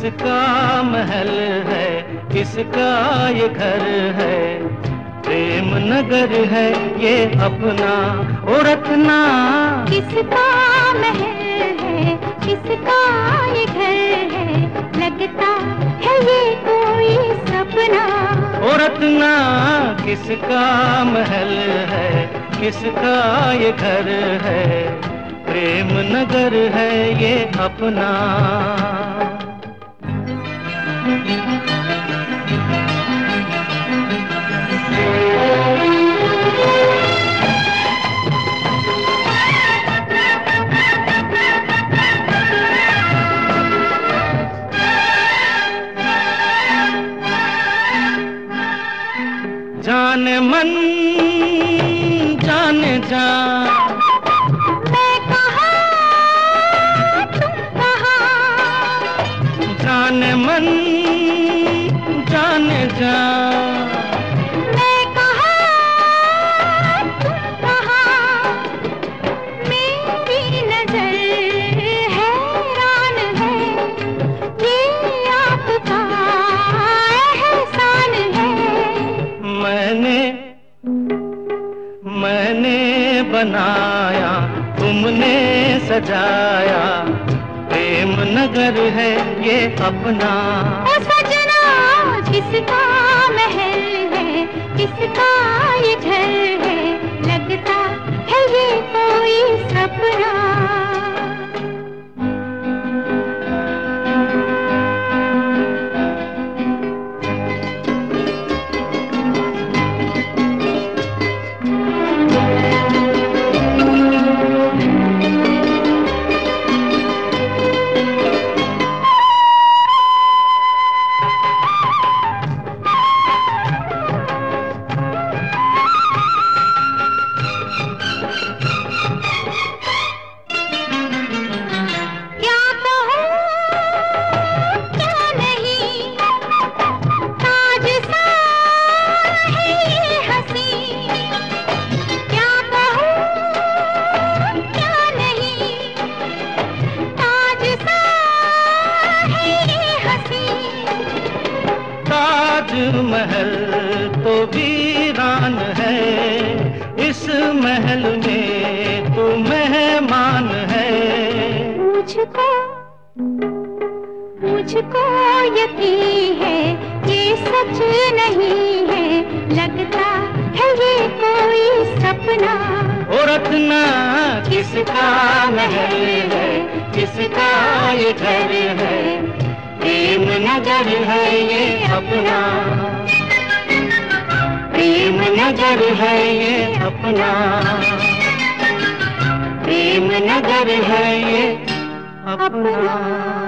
किसका महल है, किसका ये घर है, प्रेम नगर है ये अपना ओ रत्ना। किसका महल है, किसका ये घर है, लगता है ये कोई सपना ओ रत्ना। किसका महल है, किसका ये घर है, प्रेम नगर है ये अपना। जाने मन जाने जा, मैं कहाँ तुम कहाँ, जाने मन जाने जा, मैं कहाँ तुम कहाँ, मेरी नजर हैरान है, ये आपका एहसान है। मैंने बनाया, तुमने सजाया, प्रेम नगर है ये अपना। ओ सजना, किसका महल है, किसका ये घर है, लगता है ये कोई सपना। महल तो वीरान है, इस महल में तू मेहमान है। मुझको यकीन है ये सच नहीं है, लगता है ये कोई सपना। ओ रत्ना, किसका महल है, किसका ये घर है, प्रेम नगर है ये अपना। प्रेम नगर है ये अपना, प्रेम नगर है ये अपना।